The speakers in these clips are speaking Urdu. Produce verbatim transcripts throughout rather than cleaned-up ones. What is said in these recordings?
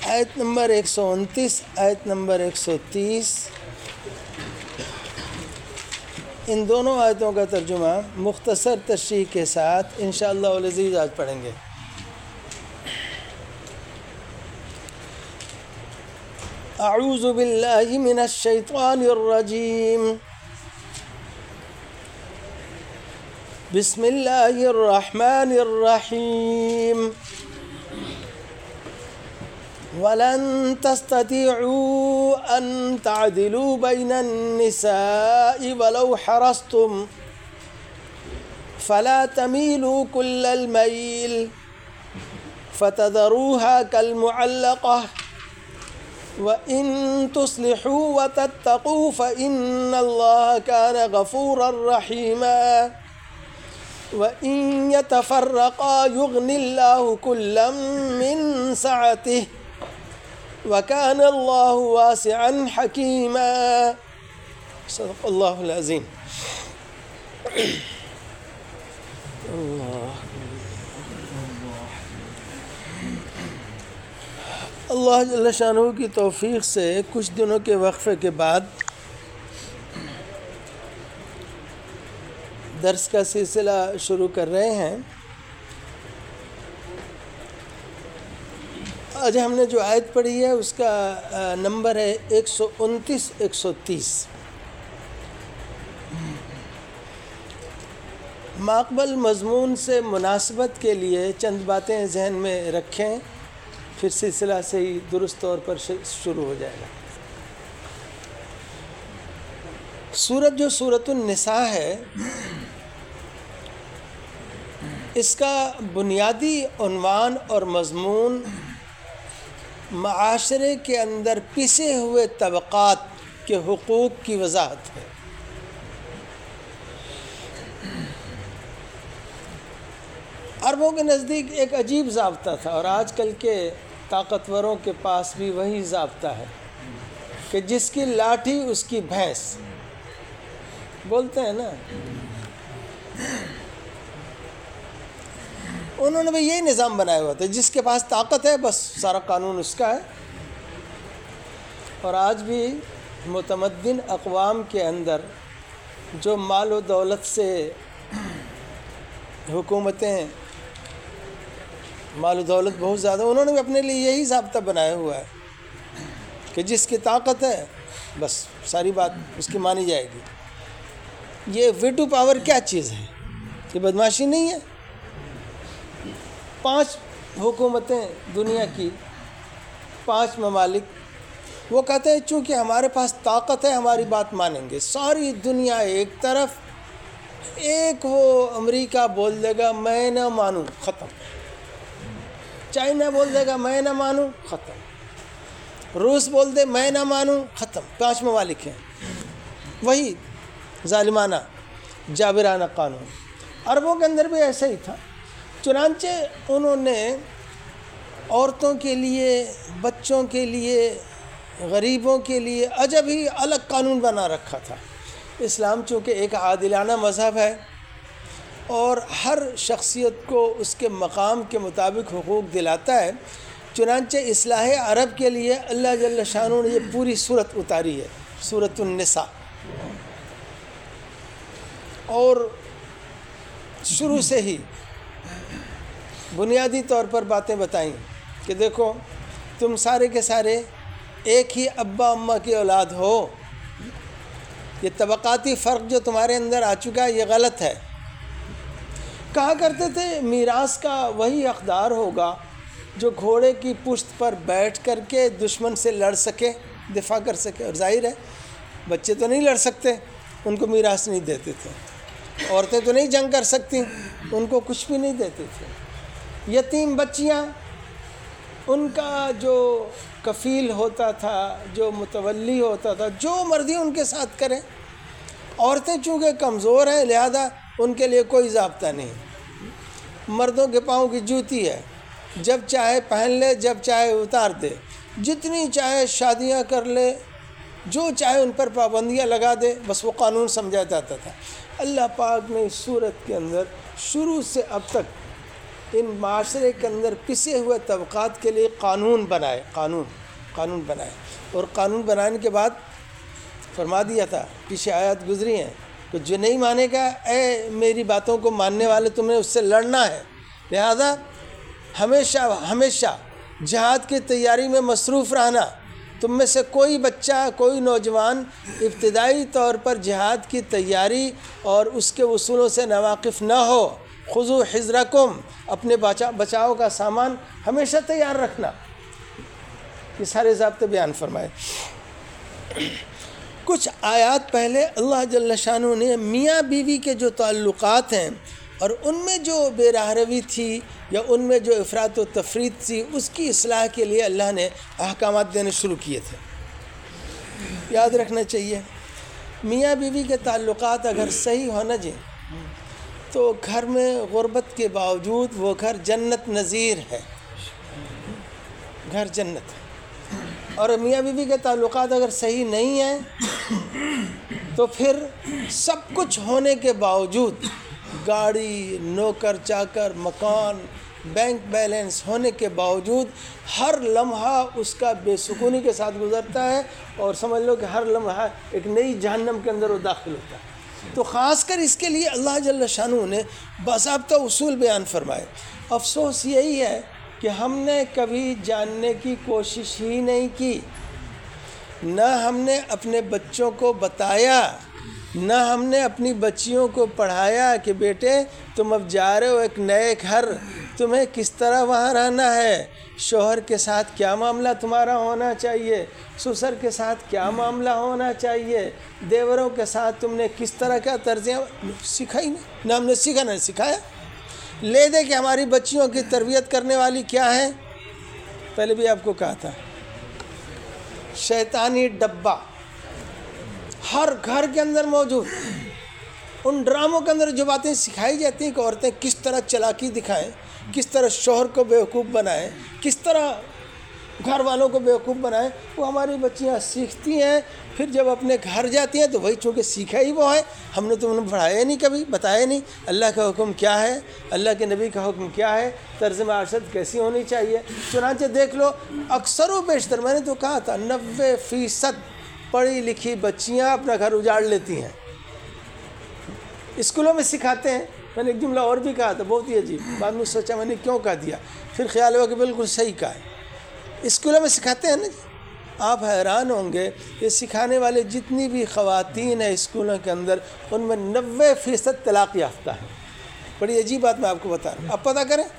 آیت نمبر ایک سو انتیس، آیت نمبر ایک سو تیس، ان دونوں آیتوں کا ترجمہ مختصر تشریح کے ساتھ انشاءاللہ العزیز آج پڑھیں گے۔ اعوذ باللہ من الشیطان الرجیم، بسم اللہ الرحمن الرحیم، وَلَن تَسْتَطِيعُوا أَن تَعْدِلُوا بَيْنَ النِّسَاءِ وَلَوْ حَرَصْتُمْ فَلَا تَمِيلُوا كُلَّ الْمَيْلِ فَتَذَرُوهَا كَالْمُعَلَّقَةِ وَإِن تُصْلِحُوا وَتَتَّقُوا فَإِنَّ اللَّهَ كَانَ غَفُورًا رَحِيمًا وَإِن يَتَفَرَّقَا يُغْنِ اللَّهُ كُلًّا مِّن سَعَتِهِ وَكَانَ اللَّهُ وَاسِعًا حَكِيمًا۔ صدق اللہ العظیم۔ اللہ جل شانہ کی توفیق سے کچھ دنوں کے وقفے کے بعد درس کا سلسلہ شروع کر رہے ہیں۔ آج ہم نے جو آیت پڑھی ہے اس کا نمبر ہے ایک سو انتیس ایک سو تیس۔ ماقبل مضمون سے مناسبت کے لیے چند باتیں ذہن میں رکھیں، پھر سلسلہ صحیح درست طور پر شروع ہو جائے گا۔ سورت جو سورۃ النساء ہے، اس کا بنیادی عنوان اور مضمون معاشرے کے اندر پسے ہوئے طبقات کے حقوق کی وضاحت ہے۔ عربوں کے نزدیک ایک عجیب ضابطہ تھا، اور آج کل کے طاقتوروں کے پاس بھی وہی ضابطہ ہے کہ جس کی لاٹھی اس کی بھینس، بولتے ہیں نا۔ انہوں نے بھی یہی نظام بنایا ہوا تھا، جس کے پاس طاقت ہے بس سارا قانون اس کا ہے۔ اور آج بھی متمدن اقوام کے اندر جو مال و دولت سے حکومتیں، مال و دولت بہت زیادہ، انہوں نے بھی اپنے لیے یہی ضابطہ بنایا ہوا ہے کہ جس کی طاقت ہے بس ساری بات اس کی مانی جائے گی۔ یہ ویٹو پاور کیا چیز ہے؟ یہ بدماشی نہیں ہے؟ پانچ حکومتیں دنیا کی، پانچ ممالک، وہ کہتے ہیں چونکہ ہمارے پاس طاقت ہے ہماری بات مانیں گے۔ ساری دنیا ایک طرف، ایک وہ امریکہ بول دے گا میں نہ مانوں، ختم۔ چائنا بول دے گا میں نہ مانوں، ختم۔ روس بول دے میں نہ مانوں، ختم۔ پانچ ممالک ہیں، وہی ظالمانہ جابرانہ قانون۔ عربوں کے اندر بھی ایسا ہی تھا، چنانچہ انہوں نے عورتوں کے لیے، بچوں کے لیے، غریبوں کے لیے عجب ہی الگ قانون بنا رکھا تھا۔ اسلام چونکہ ایک عادلانہ مذہب ہے اور ہر شخصیت کو اس کے مقام کے مطابق حقوق دلاتا ہے، چنانچہ اصلاح عرب کے لیے اللہ جل شانہ نے یہ پوری صورت اتاری ہے، سورۃ النساء، اور شروع سے ہی بنیادی طور پر باتیں بتائیں کہ دیکھو تم سارے کے سارے ایک ہی ابا اماں کی اولاد ہو۔ یہ طبقاتی فرق جو تمہارے اندر آ چکا ہے یہ غلط ہے۔ کہا کرتے تھے میراث کا وہی حقدار ہوگا جو گھوڑے کی پشت پر بیٹھ کر کے دشمن سے لڑ سکے، دفاع کر سکے، اور ظاہر ہے بچے تو نہیں لڑ سکتے، ان کو میراث نہیں دیتے تھے۔ عورتیں تو نہیں جنگ کر سکتی، ان کو کچھ بھی نہیں دیتے تھے۔ یتیم بچیاں، ان کا جو کفیل ہوتا تھا، جو متولی ہوتا تھا، جو مرضی ان کے ساتھ کریں۔ عورتیں چونکہ کمزور ہیں لہذا ان کے لیے کوئی ضابطہ نہیں۔ مردوں کے پاؤں کی جوتی ہے، جب چاہے پہن لے، جب چاہے اتار دے، جتنی چاہے شادیاں کر لے، جو چاہے ان پر پابندیاں لگا دے، بس وہ قانون سمجھا جاتا تھا۔ اللہ پاک نے اس صورت کے اندر شروع سے اب تک ان معاشرے کے اندر پسے ہوئے طبقات کے لیے قانون بنائے، قانون قانون بنائے اور قانون بنانے کے بعد فرما دیا تھا، پیچھے آیات گزری ہیں کہ جو نہیں مانے گا، اے میری باتوں کو ماننے والے، تم نے اس سے لڑنا ہے، لہذا ہمیشہ ہمیشہ جہاد کی تیاری میں مصروف رہنا۔ تم میں سے کوئی بچہ، کوئی نوجوان ابتدائی طور پر جہاد کی تیاری اور اس کے اصولوں سے ناواقف نہ ہو۔ خذوا حذرکم، اپنے بچا بچاؤ کا سامان ہمیشہ تیار رکھنا۔ یہ سارے ضابطے بیان فرمائے۔ کچھ آیات پہلے اللہ جل شانہ نے میاں بیوی کے جو تعلقات ہیں اور ان میں جو بے راہ روی تھی یا ان میں جو افراط و تفریط تھی، اس کی اصلاح کے لیے اللہ نے احکامات دینے شروع کیے تھے۔ یاد رکھنا چاہیے، میاں بیوی کے تعلقات اگر صحیح ہونا جائیں تو گھر میں غربت کے باوجود وہ گھر جنت نظیر ہے، گھر جنت ہے۔ اور میاں بیوی کے تعلقات اگر صحیح نہیں ہیں تو پھر سب کچھ ہونے کے باوجود، گاڑی، نوکر چاکر، مکان، بینک بیلنس ہونے کے باوجود ہر لمحہ اس کا بے سکونی کے ساتھ گزرتا ہے، اور سمجھ لو کہ ہر لمحہ ایک نئی جہنم کے اندر وہ داخل ہوتا ہے۔ تو خاص کر اس کے لیے اللہ جل شانہ نے باضابطہ اصول بیان فرمائے۔ افسوس یہی ہے کہ ہم نے کبھی جاننے کی کوشش ہی نہیں کی، نہ ہم نے اپنے بچوں کو بتایا، نہ ہم نے اپنی بچیوں کو پڑھایا کہ بیٹے تم اب جا رہے ہو ایک نئے گھر، تمہیں کس طرح وہاں رہنا ہے، شوہر کے ساتھ کیا معاملہ تمہارا ہونا چاہیے، سسر کے ساتھ کیا معاملہ ہونا چاہیے، دیوروں کے ساتھ تم نے کس طرح کا طرز سکھائی نہیں، نہ ہم نے سیکھا نہ سکھایا۔ لے دے کہ ہماری بچیوں کی تربیت کرنے والی کیا ہے؟ پہلے بھی آپ کو کہا تھا، شیطانی ڈبہ ہر گھر کے اندر موجود۔ ان ڈراموں کے اندر جو باتیں سکھائی جاتی ہیں کہ عورتیں کس طرح چلاکی دکھائیں، کس طرح شوہر کو بیوقوف بنائیں، کس طرح گھر والوں کو بیوقوف بنائیں، وہ ہماری بچیاں سیکھتی ہیں۔ پھر جب اپنے گھر جاتی ہیں تو وہی چونکہ سیکھا ہی وہ ہے، ہم نے تو انہیں پڑھایا نہیں، کبھی بتایا نہیں اللہ کا حکم کیا ہے، اللہ کے نبی کا حکم کیا ہے، طرز معاشرت کیسی ہونی چاہیے۔ چنانچہ دیکھ لو، اکثر و بیشتر، میں نے تو کہا تھا، نوے فیصد پڑھی لکھی بچیاں اپنا گھر اجاڑ لیتی ہیں۔ اسکولوں میں سکھاتے ہیں، میں نے ایک جملہ اور بھی کہا تھا بہت ہی عجیب، بعد میں سوچا میں نے کیوں کہہ دیا، پھر خیال ہوا کہ بالکل صحیح کہا ہے۔ اسکولوں میں سکھاتے ہیں نا جی، آپ حیران ہوں گے، یہ سکھانے والے جتنی بھی خواتین ہیں اسکولوں کے اندر، ان میں نوے فیصد طلاق یافتہ ہیں۔ بڑی عجیب بات میں آپ کو بتا رہا ہوں، آپ پتہ کریں،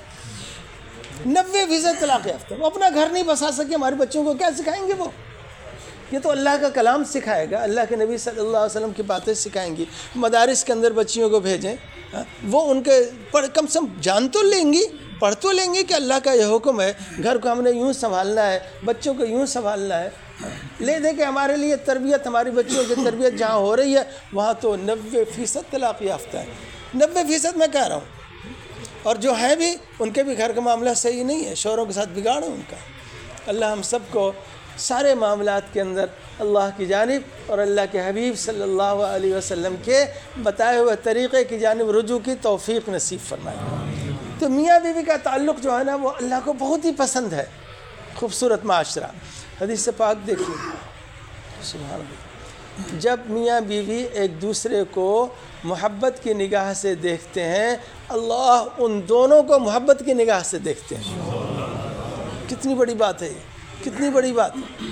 نوے فیصد طلاق یافتہ، وہ اپنا گھر نہیں بسا سکے، ہمارے بچوں کو کیا سکھائیں گے؟ وہ یہ تو اللہ کا کلام سکھائے گا، اللہ کے نبی صلی اللہ علیہ وسلم کی باتیں سکھائیں گی۔ مدارس کے اندر بچیوں کو بھیجیں، وہ ان کے پڑھ کم سے کم جان تو لیں گی، پڑھ تو لیں گے کہ اللہ کا یہ حکم ہے، گھر کو ہم نے یوں سنبھالنا ہے، بچوں کو یوں سنبھالنا ہے۔ لے دے کہ ہمارے لیے تربیت، ہماری بچیوں کی تربیت جہاں ہو رہی ہے وہاں تو نوے فیصد طلاق یافتہ ہے، نوے فیصد میں کہہ رہا ہوں۔ اور جو ہے بھی، ان کے بھی گھر کا معاملہ صحیح نہیں ہے، شوہروں کے ساتھ بگاڑ ہے ان کا۔ اللہ ہم سب کو سارے معاملات کے اندر اللہ کی جانب اور اللہ کے حبیب صلی اللہ علیہ وسلم کے بتائے ہوئے طریقے کی جانب رجوع کی توفیق نصیب فرمائے۔ تو میاں بیوی کا تعلق جو ہے نا، وہ اللہ کو بہت ہی پسند ہے۔ خوبصورت معاشرہ، حدیث پاک دیکھیے، سبحان اللہ، جب میاں بیوی ایک دوسرے کو محبت کی نگاہ سے دیکھتے ہیں، اللہ ان دونوں کو محبت کی نگاہ سے دیکھتے ہیں۔ کتنی بڑی بات ہے یہ، کتنی بڑی بات ہے۔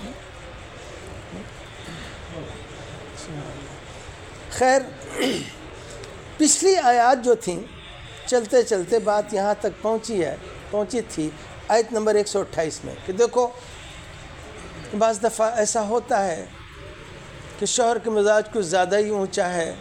خیر، پچھلی آیات جو تھیں، چلتے چلتے بات یہاں تک پہنچی ہے پہنچی تھی آیت نمبر ایک سو اٹھائیس میں کہ دیکھو، بعض دفعہ ایسا ہوتا ہے کہ شوہر کے مزاج کچھ زیادہ ہی اونچا ہے،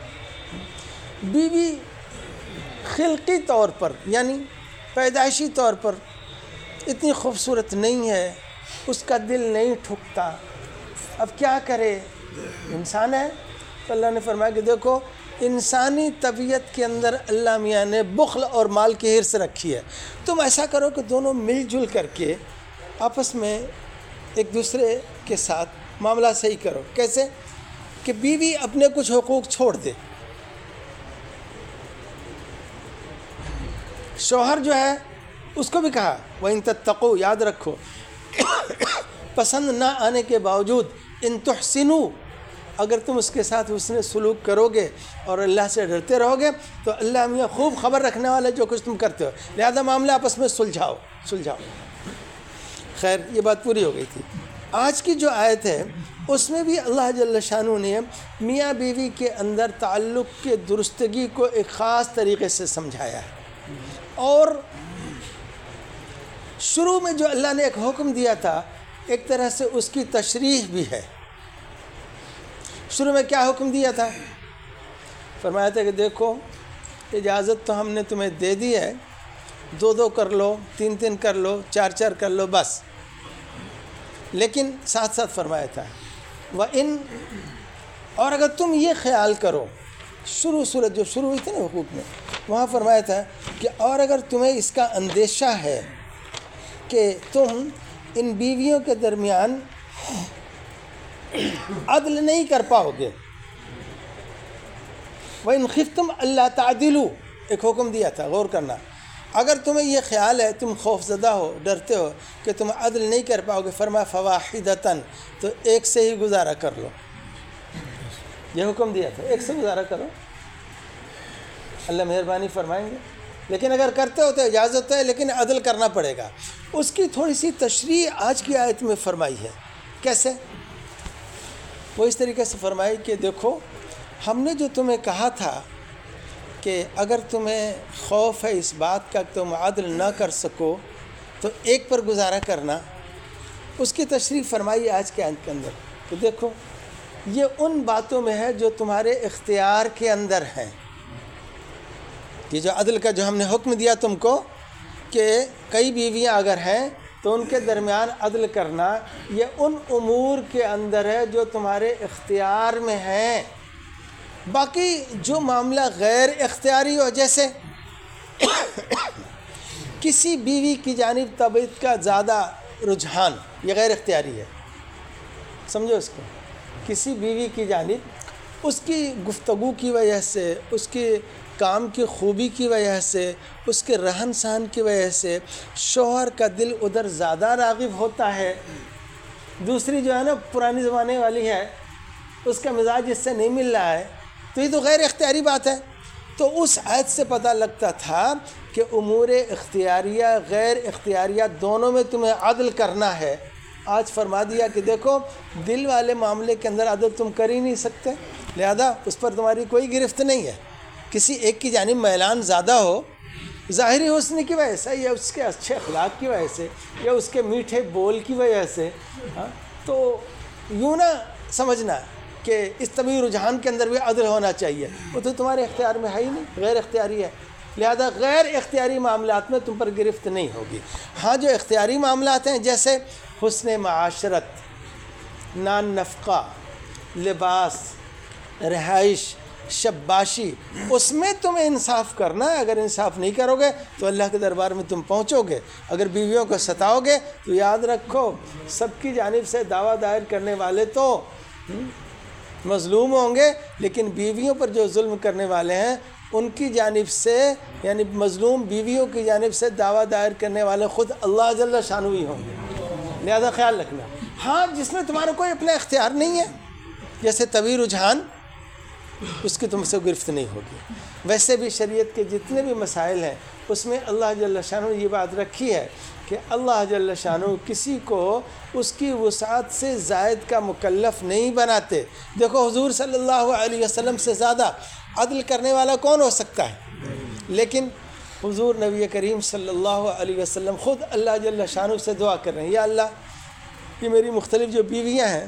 بیوی خلقی طور پر یعنی پیدائشی طور پر اتنی خوبصورت نہیں ہے، اس کا دل نہیں ٹھکتا، اب کیا کرے، انسان ہے۔ تو اللہ نے فرمایا کہ دیکھو، انسانی طبیعت کے اندر اللہ میاں نے بخل اور مال کی حرص رکھی ہے، تم ایسا کرو کہ دونوں مل جل کر کے آپس میں ایک دوسرے کے ساتھ معاملہ صحیح کرو۔ کیسے؟ کہ بیوی اپنے کچھ حقوق چھوڑ دے، شوہر جو ہے اس کو بھی کہا وَإِن تَتَّقُوا، یاد رکھو پسند نہ آنے کے باوجود ان تحسنوا، اگر تم اس کے ساتھ حسن سلوک کرو گے اور اللہ سے ڈرتے رہو گے تو اللہ میاں خوب خبر رکھنے والا جو کچھ تم کرتے ہو، لہذا معاملہ آپس میں سلجھاؤ سلجھاؤ خیر یہ بات پوری ہو گئی تھی۔ آج کی جو آیت ہے اس میں بھی اللہ جل شانہ نے میاں بیوی کے اندر تعلق کے درستگی کو ایک خاص طریقے سے سمجھایا ہے، اور شروع میں جو اللہ نے ایک حکم دیا تھا ایک طرح سے اس کی تشریح بھی ہے۔ شروع میں کیا حکم دیا تھا؟ فرمایا تھا کہ دیکھو اجازت تو ہم نے تمہیں دے دی ہے، دو دو کر لو، تین تین کر لو، چار چار کر لو بس، لیکن ساتھ ساتھ فرمایا تھا وَإِن، اور اگر تم یہ خیال کرو، شروع صورت جو شروع ہوئی تھی نا حقوق میں، وہاں فرمایا تھا کہ اور اگر تمہیں اس کا اندیشہ ہے کہ تم ان بیویوں کے درمیان عدل نہیں کر پاؤ گے، وَإِن خِفْتُمْ أَلَّا تَعْدِلُوا، ایک حکم دیا تھا، غور کرنا، اگر تمہیں یہ خیال ہے، تم خوف زدہ ہو، ڈرتے ہو کہ تم عدل نہیں کر پاؤ گے، فرمایا فَوَاحِدَةً، تو ایک سے ہی گزارا کر لو، یہ حکم دیا تھا ایک سے گزارا کرو، اللہ مہربانی فرمائیں گے۔ لیکن اگر کرتے ہو تو اجازت ہے، لیکن عدل کرنا پڑے گا۔ اس کی تھوڑی سی تشریح آج کی آیت میں فرمائی ہے۔ کیسے؟ وہ اس طریقے سے فرمائی کہ دیکھو ہم نے جو تمہیں کہا تھا کہ اگر تمہیں خوف ہے اس بات کا کہ تم عدل نہ کر سکو تو ایک پر گزارا کرنا، اس کی تشریح فرمائی آج کے آیت کے اندر کہ دیکھو یہ ان باتوں میں ہے جو تمہارے اختیار کے اندر ہیں، کہ جو عدل کا جو ہم نے حکم دیا تم کو کہ کئی بیویاں اگر ہیں تو ان کے درمیان عدل کرنا، یہ ان امور کے اندر ہے جو تمہارے اختیار میں ہیں۔ باقی جو معاملہ غیر اختیاری ہو، جیسے کسی بیوی کی جانب طبیعت کا زیادہ رجحان، یہ غیر اختیاری ہے، سمجھو اس کو، کسی بیوی کی جانب اس کی گفتگو کی وجہ سے، اس کی کام کی خوبی کی وجہ سے، اس کے رہن سہن کی وجہ سے شوہر کا دل ادھر زیادہ راغب ہوتا ہے، دوسری جو ہے نا پرانی زمانے والی ہے، اس کا مزاج اس سے نہیں مل رہا ہے، تو یہ تو غیر اختیاری بات ہے۔ تو اس آیت سے پتہ لگتا تھا کہ امور اختیاریہ غیر اختیاریہ دونوں میں تمہیں عدل کرنا ہے۔ آج فرما دیا کہ دیکھو دل والے معاملے کے اندر عدل تم کر ہی نہیں سکتے، لہذا اس پر تمہاری کوئی گرفت نہیں ہے۔ کسی ایک کی جانب میلان زیادہ ہو، ظاہری حسن کی وجہ سے یا اس کے اچھے اخلاق کی وجہ سے یا اس کے میٹھے بول کی وجہ سے، ہاں تو یوں نہ سمجھنا کہ اس طبعی رجحان کے اندر بھی عدل ہونا چاہیے، وہ تو تمہارے اختیار میں ہے ہی نہیں، غیر اختیاری ہے، لہذا غیر اختیاری معاملات میں تم پر گرفت نہیں ہوگی۔ ہاں جو اختیاری معاملات ہیں جیسے حسن معاشرت، نان نفقہ، لباس، رہائش، شباشی، اس میں تم انصاف کرنا ہے۔ اگر انصاف نہیں کرو گے تو اللہ کے دربار میں تم پہنچو گے۔ اگر بیویوں کو ستاؤ گے تو یاد رکھو سب کی جانب سے دعویٰ دائر کرنے والے تو مظلوم ہوں گے، لیکن بیویوں پر جو ظلم کرنے والے ہیں ان کی جانب سے، یعنی مظلوم بیویوں کی جانب سے دعویٰ دائر کرنے والے خود اللہ جل شانہ ہی ہوں گے، لہذا خیال رکھنا۔ ہاں جس میں تمہارا کوئی اپنا اختیار نہیں ہے، جیسے طبعی رجحان، اس کی تم سے گرفت نہیں ہوگی۔ ویسے بھی شریعت کے جتنے بھی مسائل ہیں اس میں اللہ جل شانہ نے یہ بات رکھی ہے کہ اللہ جل شانہ کسی کو اس کی وسعت سے زائد کا مکلف نہیں بناتے۔ دیکھو حضور صلی اللہ علیہ وسلم سے زیادہ عدل کرنے والا کون ہو سکتا ہے؟ لیکن حضور نبی کریم صلی اللہ علیہ وسلم خود اللہ جل شانہ سے دعا کر رہے ہیں، یا اللہ یہ میری مختلف جو بیویاں ہیں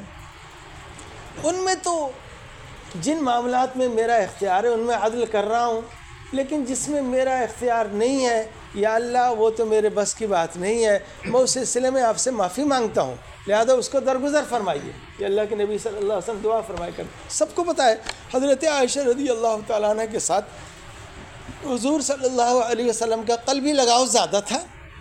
ان میں تو جن معاملات میں میرا اختیار ہے ان میں عدل کر رہا ہوں، لیکن جس میں میرا اختیار نہیں ہے یا اللہ وہ تو میرے بس کی بات نہیں ہے، میں اس سلسلے میں آپ سے معافی مانگتا ہوں، لہذا اس کو درگزر فرمائیے۔ یہ اللہ کے نبی صلی اللہ علیہ وسلم دعا فرمائے کر سب کو پتہ ہے۔ حضرت عائشہ رضی اللہ تعالیٰ عنہ کے ساتھ حضور صلی اللہ علیہ وسلم کا قلبی لگاؤ زیادہ تھا،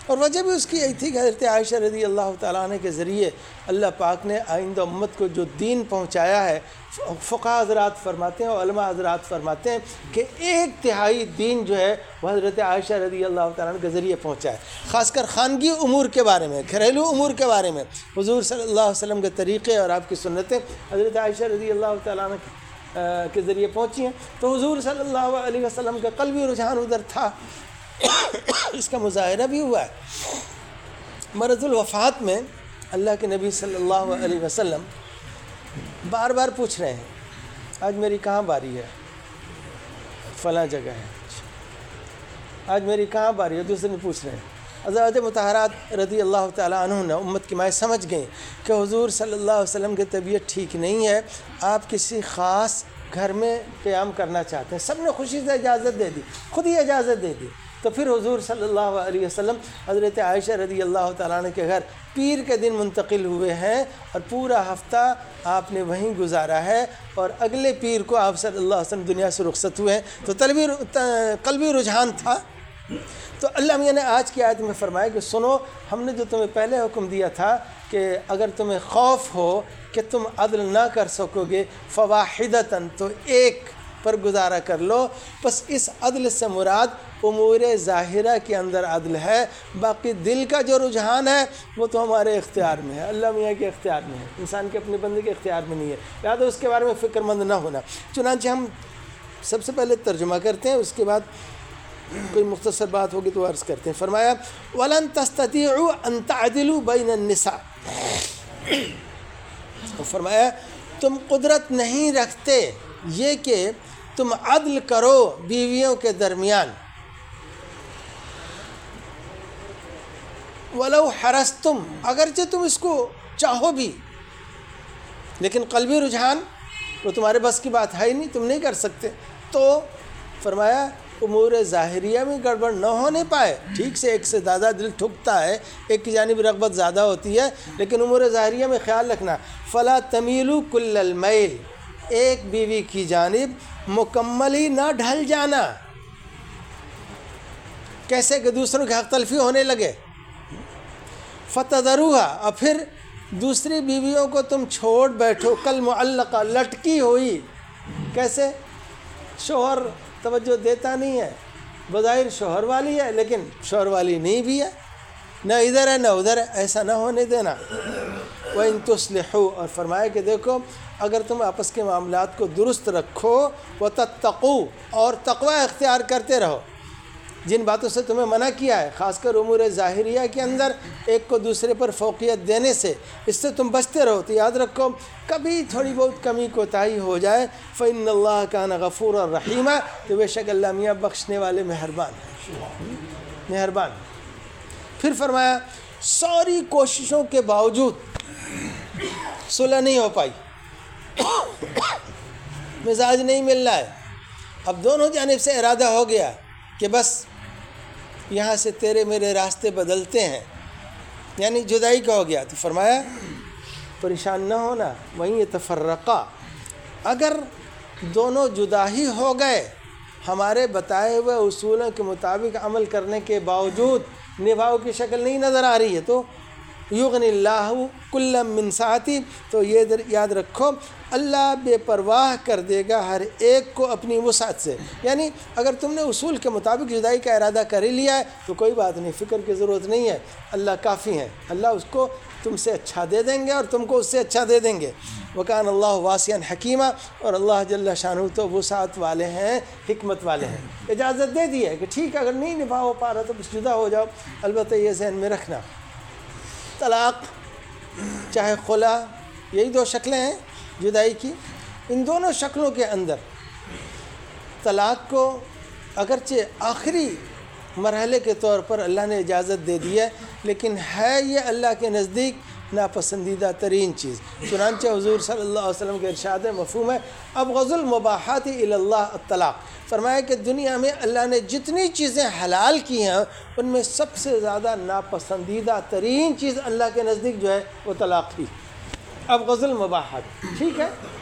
اور وجہ بھی اس کی یہی تھی کہ حضرت عائشہ رضی اللہ تعالیٰ عنہ کے ذریعے اللہ پاک نے آئندہ امت کو جو دین پہنچایا ہے، فقہ حضرات فرماتے ہیں اور علماء حضرات فرماتے ہیں کہ ایک تہائی دین جو ہے وہ حضرت عائشہ رضی اللہ تعالیٰ عنہ کے ذریعے پہنچا ہے، خاص کر خانگی امور کے بارے میں، گھریلو امور کے بارے میں حضور صلی اللہ علیہ وسلم کے طریقے اور آپ کی سنتیں حضرت عائشہ رضی اللہ تعالیٰ عنہ کے ذریعے پہنچی ہیں۔ تو حضور صلی اللہ علیہ وسلم کا قلبی رجحان ادھر تھا، اس کا مظاہرہ بھی ہوا ہے۔ مرض الوفات میں اللہ کے نبی صلی اللہ علیہ وسلم بار بار پوچھ رہے ہیں آج میری کہاں باری ہے؟ فلاں جگہ ہے۔ آج میری کہاں باری ہے؟ دوسرے نے پوچھ رہے ہیں۔ حضرات مطہرات رضی اللہ تعالیٰ عنہ نے امت کی مائیں سمجھ گئیں کہ حضور صلی اللہ علیہ وسلم کی طبیعت ٹھیک نہیں ہے، آپ کسی خاص گھر میں قیام کرنا چاہتے ہیں۔ سب نے خوشی سے اجازت دے دی، خود ہی اجازت دے دی۔ تو پھر حضور صلی اللہ علیہ وسلم حضرت عائشہ رضی اللہ تعالیٰ عنہ کے گھر پیر کے دن منتقل ہوئے ہیں اور پورا ہفتہ آپ نے وہیں گزارا ہے، اور اگلے پیر کو آپ صلی اللہ علیہ وسلم دنیا سے رخصت ہوئے ہیں۔ تو قلبی قلبی رجحان تھا۔ تو اللہ میاں نے آج کی آیت میں فرمایا کہ سنو، ہم نے جو تمہیں پہلے حکم دیا تھا کہ اگر تمہیں خوف ہو کہ تم عدل نہ کر سکو گے فواحدتاً، تو ایک پر گزارا کر لو۔ بس اس عدل سے مراد امور ظاہرہ کے اندر عدل ہے، باقی دل کا جو رجحان ہے وہ تو ہمارے اختیار میں ہے، اللہ میاں کے اختیار میں ہے، انسان کے اپنے بندے کے اختیار میں نہیں ہے، لہٰذا اس کے بارے میں فکر مند نہ ہونا۔ چنانچہ ہم سب سے پہلے ترجمہ کرتے ہیں، اس کے بعد کوئی مختصر بات ہوگی تو عرض کرتے ہیں۔ فرمایا وَلَن تَسْتَطِيعُوا أَن تَعْدِلُوا بَيْنَ النِّسَاءِ، فرمایا تم قدرت نہیں رکھتے یہ کہ تم عدل کرو بیویوں کے درمیان، وَلَوْ حَرَصْتُمْ، اگرچہ تم اس کو چاہو بھی، لیکن قلبی رجحان وہ تمہارے بس کی بات ہے ہی نہیں، تم نہیں کر سکتے۔ تو فرمایا امور ظاہریہ میں گڑبڑ نہ ہونے پائے، ٹھیک سے ایک سے زیادہ دل ٹھکتا ہے، ایک کی جانب رغبت زیادہ ہوتی ہے، لیکن امور ظاہریہ میں خیال رکھنا فَلَا تَمِيلُوا كُلَّ الْمَيْلِ، ایک بیوی کی جانب مکملی نہ ڈھل جانا، کیسے کہ دوسروں کے حق تلفی ہونے لگے۔ فَتَذَرُوهَا، اور پھر دوسری بیویوں کو تم چھوڑ بیٹھو، کالمعلقہ، لٹکی ہوئی، کیسے؟ شوہر توجہ دیتا نہیں ہے، بظاہر شوہر والی ہے لیکن شوہر والی نہیں بھی ہے، نہ ادھر ہے نہ ادھر ہے، ایسا نہ ہونے دینا۔ وَإِن تُصْلِحُوا، اور فرمایا کہ دیکھو اگر تم آپس کے معاملات کو درست رکھو، وَتَتَّقُوا، اور تقوی اختیار کرتے رہو، جن باتوں سے تمہیں منع کیا ہے، خاص کر امور ظاہریہ کے اندر ایک کو دوسرے پر فوقیت دینے سے، اس سے تم بچتے رہو، تو یاد رکھو کبھی تھوڑی بہت کمی کوتاہی ہو جائے فَإِنَّ اللَّهَ كَانَ غَفُورًا رَحِيمًا، تو بے شک اللہ میاں بخشنے والے مہربان ہیں، مہربان۔ پھر فرمایا ساری کوششوں کے باوجود صلح نہیں ہو پائی، مزاج نہیں مل رہا ہے، اب دونوں جانب سے ارادہ ہو گیا کہ بس یہاں سے تیرے میرے راستے بدلتے ہیں، یعنی جدائی کا ہو گیا، تو فرمایا پریشان نہ ہونا، وہیں یتفرقا، اگر دونوں جدا ہی ہو گئے ہمارے بتائے ہوئے اصولوں کے مطابق عمل کرنے کے باوجود نبھاؤ کی شکل نہیں نظر آ رہی ہے، تو یغنی اللہ کلا من سعتی، تو یہ یاد رکھو اللہ بے پرواہ کر دے گا ہر ایک کو اپنی وسعت سے، یعنی اگر تم نے اصول کے مطابق جدائی کا ارادہ کر ہی لیا ہے تو کوئی بات نہیں، فکر کی ضرورت نہیں ہے، اللہ کافی ہیں، اللہ اس کو تم سے اچھا دے دیں گے اور تم کو اس سے اچھا دے دیں گے۔ وَكَانَ اللَّهُ وَاسِعًا حَكِيمًا، اور اللہ جل شانہ تو وسعت والے ہیں، حکمت والے ہیں، اجازت دے دی ہے کہ ٹھیک ہے اگر نہیں نبھا ہو پا رہا تو بس جدا ہو جاؤ، البتہ یہ ذہن میں رکھنا طلاق چاہے خلا، یہی دو شکلیں ہیں جدائی کی، ان دونوں شکلوں کے اندر طلاق کو اگرچہ آخری مرحلے کے طور پر اللہ نے اجازت دے دی ہے، لیکن ہے یہ اللہ کے نزدیک ناپسندیدہ ترین چیز، چنانچہ حضور صلی اللہ علیہ وسلم کے ارشاد مفہوم ہے ابغض المباحات الی اللہ الطلاق، فرمایا کہ دنیا میں اللہ نے جتنی چیزیں حلال کی ہیں ان میں سب سے زیادہ ناپسندیدہ ترین چیز اللہ کے نزدیک جو ہے وہ طلاق ہی، ابغض المباحات، ٹھیک ہے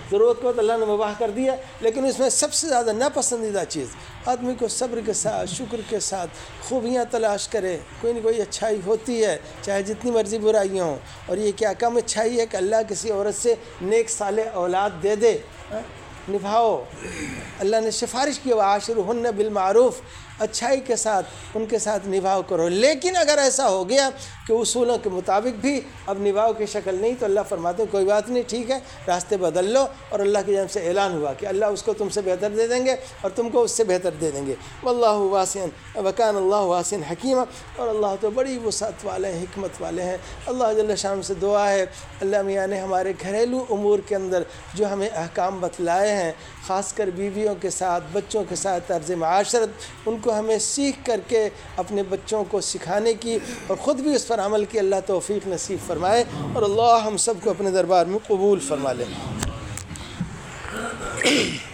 ضرورت کو تو اللہ نے مباح کر دیا، لیکن اس میں سب سے زیادہ ناپسندیدہ چیز آدمی کو صبر کے ساتھ، شکر کے ساتھ خوبیاں تلاش کرے، کوئی نہ کوئی اچھائی ہوتی ہے چاہے جتنی مرضی برائیاں ہوں، اور یہ کیا کم اچھائی ہے کہ اللہ کسی عورت سے نیک صالح اولاد دے دے، نبھاؤ۔ اللہ نے سفارش کی وعاشرہن بالمعروف، اچھائی کے ساتھ ان کے ساتھ نبھاؤ کرو، لیکن اگر ایسا ہو گیا کہ اصولوں کے مطابق بھی اب نبھاؤ کی شکل نہیں، تو اللہ فرماتے ہیں کوئی بات نہیں، ٹھیک ہے راستے بدل لو، اور اللہ کی جانب سے اعلان ہوا کہ اللہ اس کو تم سے بہتر دے دیں گے اور تم کو اس سے بہتر دے دیں گے۔ واللہ واسع وکان اللہ واسع حکیمہ، اور اللہ تو بڑی وسعت والے ہیں، حکمت والے ہیں۔ اللہ جل شان سے دعا ہے اللہ میاں نے ہمارے گھریلو امور کے اندر جو ہمیں احکام بتلائے ہیں، خاص کر بیویوں کے ساتھ، بچوں کے ساتھ طرز معاشرت، ان کو ہمیں سیکھ کر کے اپنے بچوں کو سکھانے کی اور خود بھی اس پر عمل کی اللہ توفیق نصیب فرمائے، اور اللہ ہم سب کو اپنے دربار میں قبول فرما لے۔